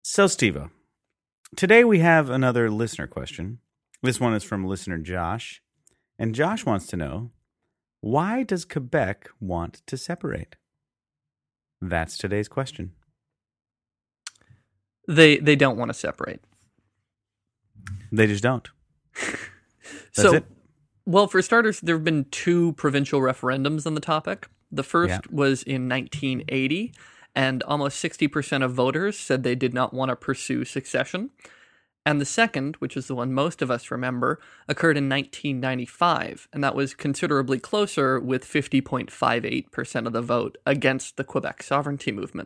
So, Steve, today we have another listener question. This one is from listener Josh. And Josh wants to know, why does Quebec want to separate? That's today's question. They don't want to separate. They just don't. So, it. Well, for starters, there have been two provincial referendums on the topic. The first was in 1980, and almost 60% of voters said they did not want to pursue succession. And the second, which is the one most of us remember, occurred in 1995, and that was considerably closer, with 50.58% of the vote against the Quebec sovereignty movement.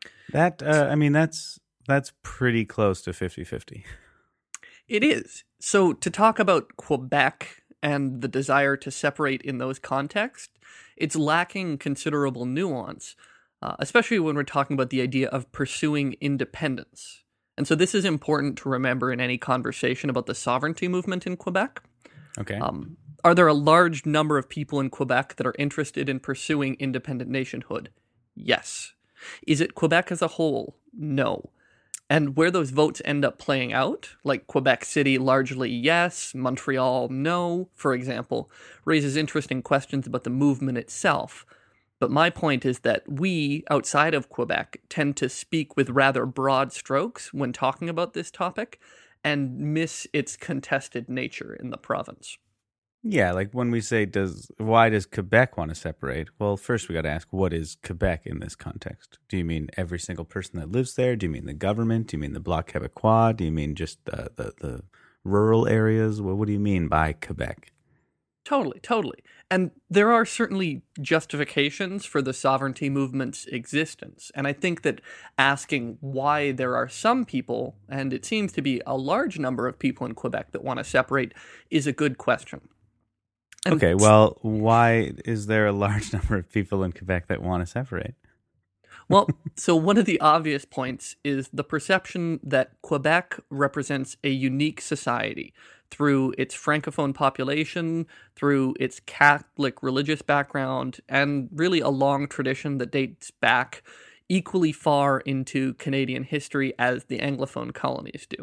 That's pretty close to 50-50. It is. So to talk about Quebec and the desire to separate in those contexts, it's lacking considerable nuance, especially when we're talking about the idea of pursuing independence. And so this is important to remember in any conversation about the sovereignty movement in Quebec. Okay. Are there a large number of people in Quebec that are interested in pursuing independent nationhood? Yes. Is it Quebec as a whole? No. And where those votes end up playing out, like Quebec City largely yes, Montreal no, for example, raises interesting questions about the movement itself. But my point is that we, outside of Quebec, tend to speak with rather broad strokes when talking about this topic and miss its contested nature in the province. Yeah, like when we say, why does Quebec want to separate? Well, first we got to ask, what is Quebec in this context? Do you mean every single person that lives there? Do you mean the government? Do you mean the Bloc Québécois? Do you mean just the rural areas? What do you mean by Quebec? Totally. And there are certainly justifications for the sovereignty movement's existence. And I think that asking why there are some people, and it seems to be a large number of people in Quebec that want to separate, is a good question. And okay, well, why is there a large number of people in Quebec that want to separate? Well, so one of the obvious points is the perception that Quebec represents a unique society through its francophone population, through its Catholic religious background, and really a long tradition that dates back equally far into Canadian history as the Anglophone colonies do.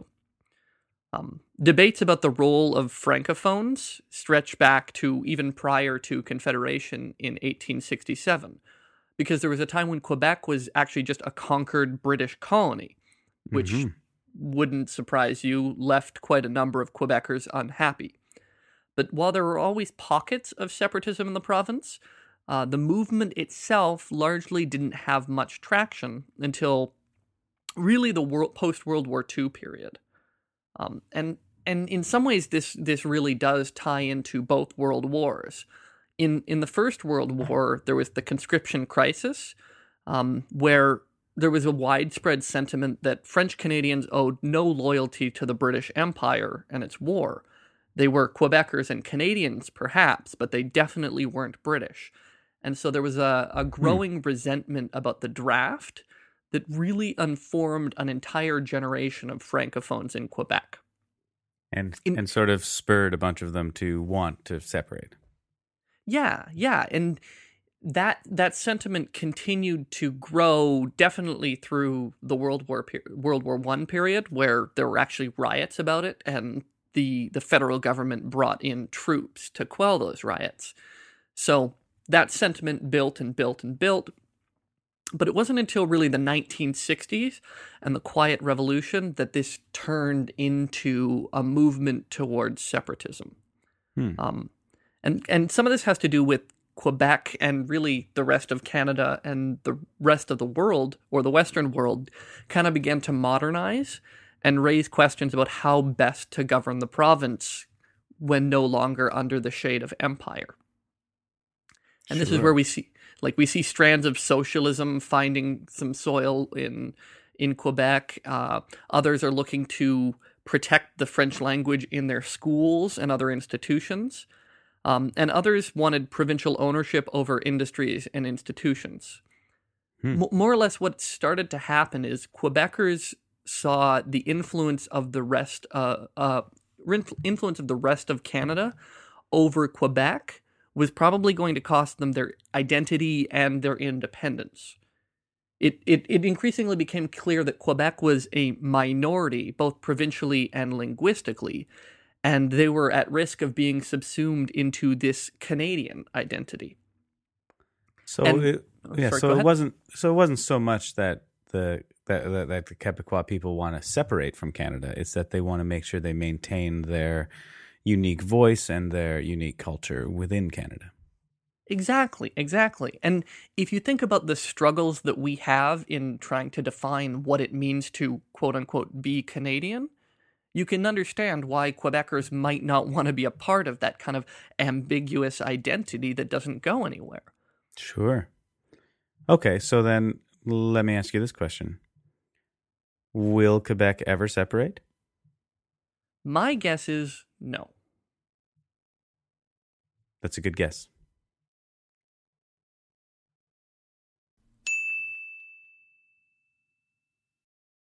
Debates about the role of francophones stretch back to even prior to Confederation in 1867, because there was a time when Quebec was actually just a conquered British colony, which wouldn't surprise you, left quite a number of Quebecers unhappy. But while there were always pockets of separatism in the province, the movement itself largely didn't have much traction until really the post-World War II period. And in some ways, this really does tie into both world wars. In the First World War, there was the conscription crisis, where there was a widespread sentiment that French Canadians owed no loyalty to the British Empire and its war. They were Quebecers and Canadians, perhaps, but they definitely weren't British. And so there was a growing resentment about the draft that really informed an entire generation of francophones in Quebec. And sort of spurred a bunch of them to want to separate. Yeah. And that sentiment continued to grow definitely through the World War I period, where there were actually riots about it, and the federal government brought in troops to quell those riots. So that sentiment built and built and built. But it wasn't until really the 1960s and the Quiet Revolution that this turned into a movement towards separatism. And some of this has to do with Quebec and really the rest of Canada and the rest of the world, or the Western world, kind of began to modernize and raise questions about how best to govern the province when no longer under the shade of empire. And this is where we see strands of socialism finding some soil in Quebec. Others are looking to protect the French language in their schools and other institutions. And others wanted provincial ownership over industries and institutions. More or less what started to happen is Quebecers saw the influence of the rest of Canada over Quebec was probably going to cost them their identity and their independence. it increasingly became clear that Quebec was a minority, both provincially and linguistically, and they were at risk of being subsumed into this Canadian identity. So And sorry, go it ahead. wasn't so much that the Quebecois people want to separate from Canada. It's that they want to make sure they maintain their unique voice and their unique culture within Canada. Exactly, exactly. And if you think about the struggles that we have in trying to define what it means to quote unquote be Canadian, you can understand why Quebecers might not want to be a part of that kind of ambiguous identity that doesn't go anywhere. Sure. Okay, so then let me ask you this question. Will Quebec ever separate? My guess is no. That's a good guess.